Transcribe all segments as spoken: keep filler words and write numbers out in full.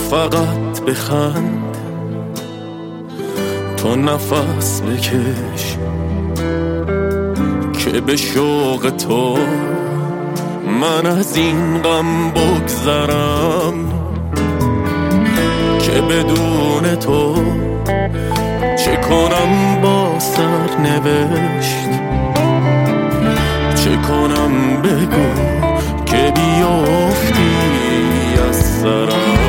فقط بخند، تو نفس بکش که به شوق تو من از این غم بگذرم، که بدون تو چه کنم با سرنوشت، چه کنم بگو که بیافتی از سرم.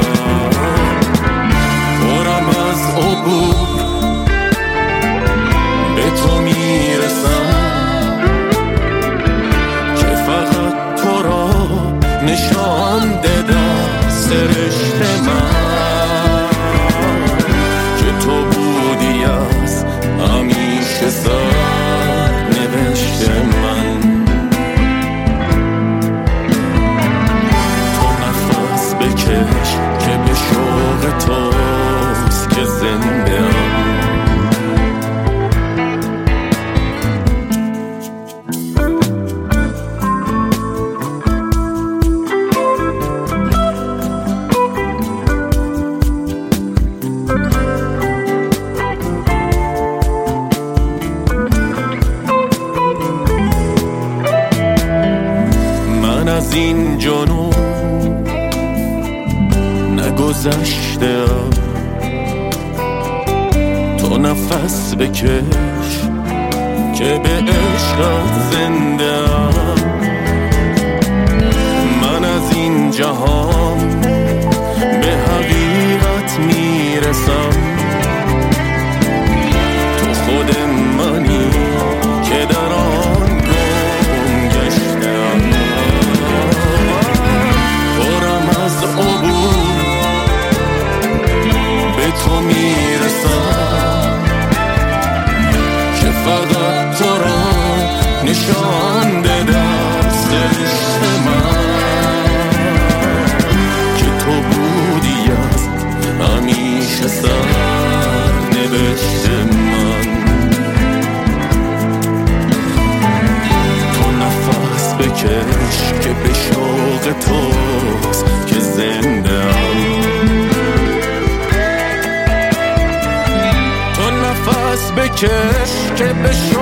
پرم از عبور به تو میرسم که فقط تو را نشان دادم سرشت من، که تو بودی از همیشه سر نوشت من. تو نفس بکش که به شوق توست که زنده ام. من از این جنون نگذشتم، تو نفس بکش که به عشقت زنده ام. من از این جهان به حقیقت میرسم، تو خود منی که در آن گم گشتم. پرم از عبور به تو میرسم که فقط تو را نشان دادم سرشت من، که تو بودی از همیشه سر نوشت من. تو نفس بکش که به شوق توست که زنده ام. تو نفس بکش که به